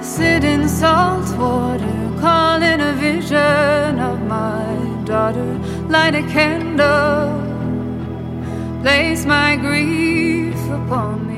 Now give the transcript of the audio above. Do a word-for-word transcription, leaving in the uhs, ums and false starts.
Sit in salt water, calling a vision of my daughter. Light a candle, place my grief upon me.